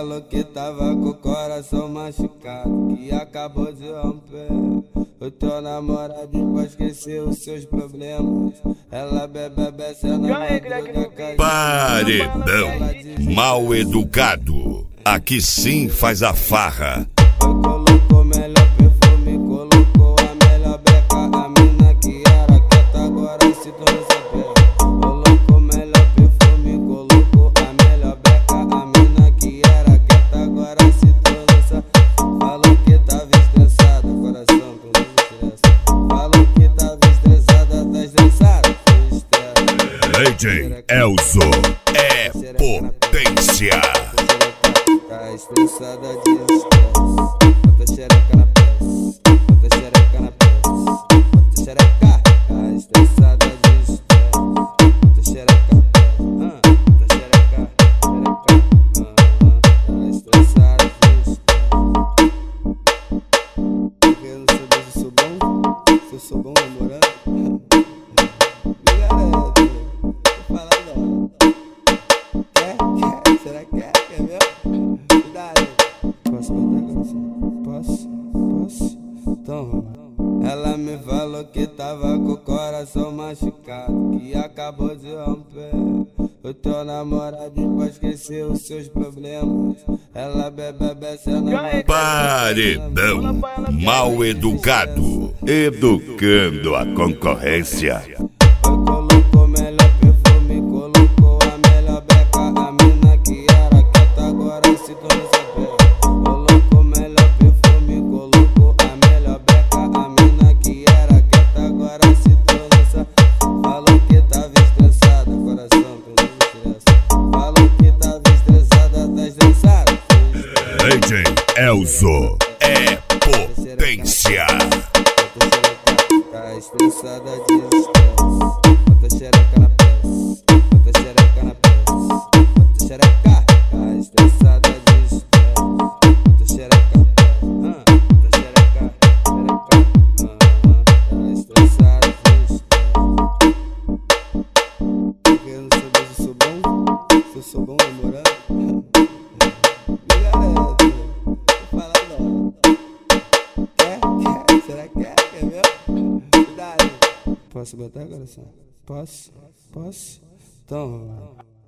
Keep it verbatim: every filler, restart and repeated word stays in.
falou que tava com o coração machucado, que acabou de romper. O teu namoradinho esqueceu os seus problemas. Ela bebe, bebe, na madruga. Paredão mal educado. Aqui sim faz a farra. Colocou melhor perfume, colocou a melhor beca. A mina que era quieta agora se tornou sapé. Colocou melhor perfume, colocou a melhor beca. A mina que era quieta agora se tornou sapé. Falou que tava estressada, coração pelo estresse. Falou que tava estressada, tá estressada, foi estresse. D J Elzo é potência. Tá estressada de estresse. Bota xereca na peça, bota xereca na peça, bota xereca. Tá estressada de estresse. Bota xereca na peça, bota xereca, xereca. Tá estressada de estresse. Porque eu não sei se eu sou bom, se eu sou bom namorando. Me garante, tô falando. Quer? Quer? Será que quer? Quer mesmo? Cuidado. Posso botar coração? Posso? Posso? Então ela me falou que tava com o coração machucado, que acabou de romper. O teu namoradinho esqueceu os seus problemas. Ela bebe, bebe, na Paredão mal educado. Educando a concorrência. Colocou melhor perfume, colocou a melhor beca. A mina que era quieta agora se tornou sapé. Colocou melhor perfume, colocou a melhor beca. A mina que era quieta agora se tornou sapé. Falou que tava estressada, coração pelo estresse. Falou que tava estressada, tá estressada. D J Elzo é potência. Tá estressada de estresse. Bota xereca na peça, bota xereca na peça, bota xereca. Tá estressada de estresse. Bota xereca na peça, bota xereca, xereca. Tá estressada de estresse. Porque eu não sei se eu sou bom, se eu sou bom namorando. Me garante, tô falando. Quer? Quer? Será que quer? Quer mesmo? Cuidado. Posso botar coração? Posso? Posso? Então.